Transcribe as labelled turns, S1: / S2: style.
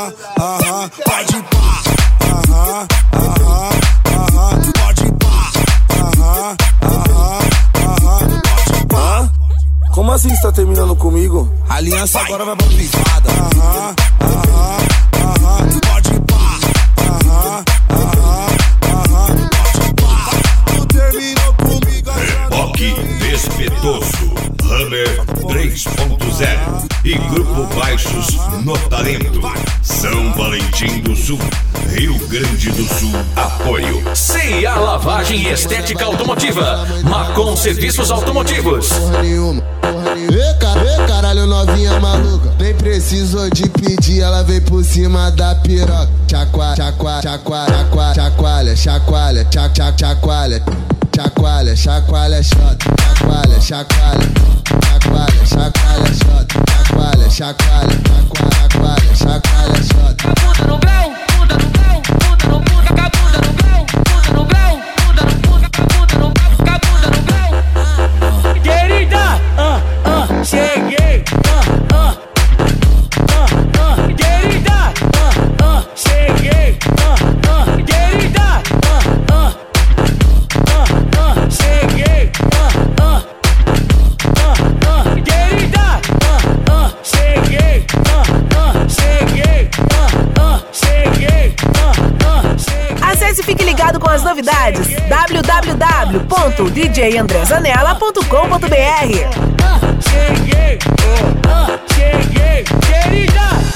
S1: pode pá, pode pá, pode pá.
S2: Como assim você tá terminando comigo?
S1: A aliança agora vai pra privada. Pode pá, pode pá. Tu terminou comigo.
S3: Reboque Despeitoso, Hammer 3.0 e Grupo Baixos no Talento. São Valentim do Sul, Rio Grande do Sul. Apoio
S4: C&A Lavagem e Estética Automotiva, Macon Serviços Automotivos.
S5: Porra nenhuma. Caralho, novinha maluca. Nem precisou de pedir, ela veio por cima da piroca. Chacoalha, chacoalha, chacoalha, chacoalha. Chacoalha, chacoalha, chota. Chacoalha, chacoalha, chacoalha, chacoalha, chota. Chacoalha, chacoalha, chacoalha, chacoalha, chota.
S6: Bunda no grau, bunda no grau, bunda no bunda, bunda no grau, bunda no grau, bunda no bunda, bunda no grau, bunda no grau. Querida, cheguei, querida, cheguei, querida, cheguei, querida, cheguei,
S7: Acesse e fique ligado com as novidades. www.djandrezanella.com.br.
S6: cheguei, querida.